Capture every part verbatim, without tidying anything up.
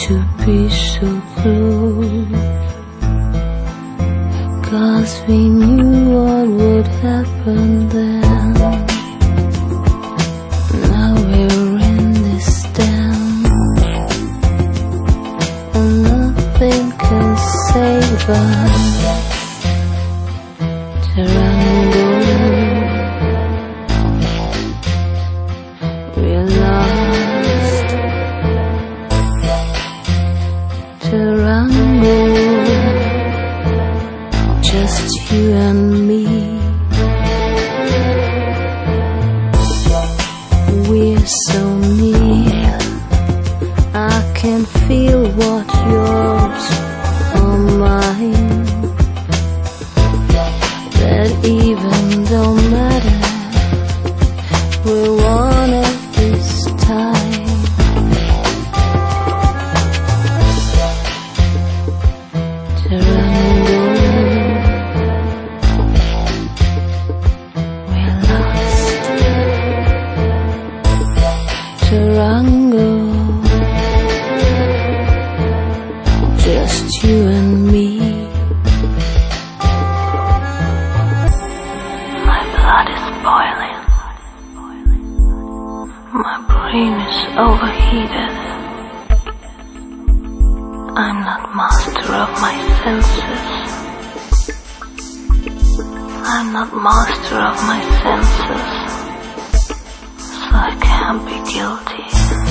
to be so close, 'cause we knew what would happen then. Now we're in this town, and nothing can save us. Tarango, we're lost. Tarango, just you and me. We're so near, I can feel what yours or mine. That even don't matter, we're one at this time. Tarango, we're lost. Tarango, just you and me. My blood is boiling, my brain is overheated. I'm not master of my senses. I'm not master of my senses, so I can't be guilty.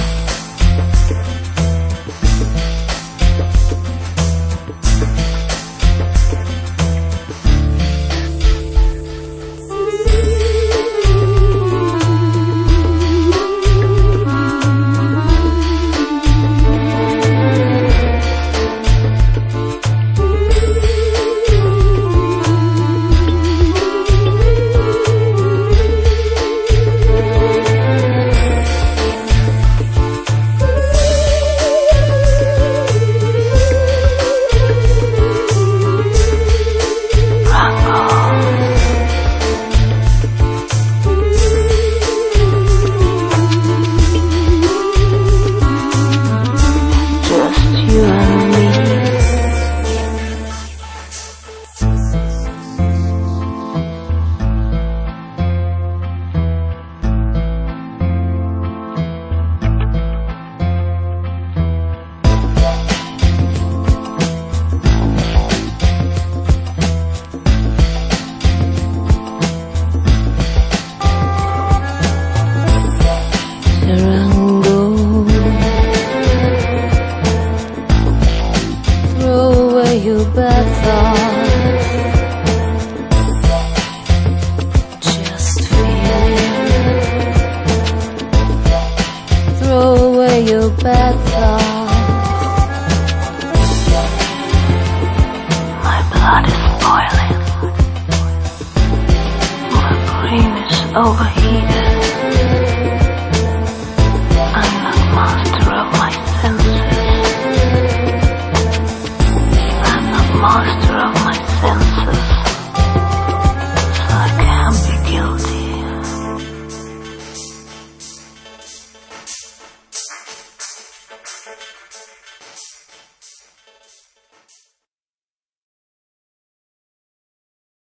Your bad thoughts, just feel it. Throw away your bad thoughts. My blood is boiling, my brain is overheated.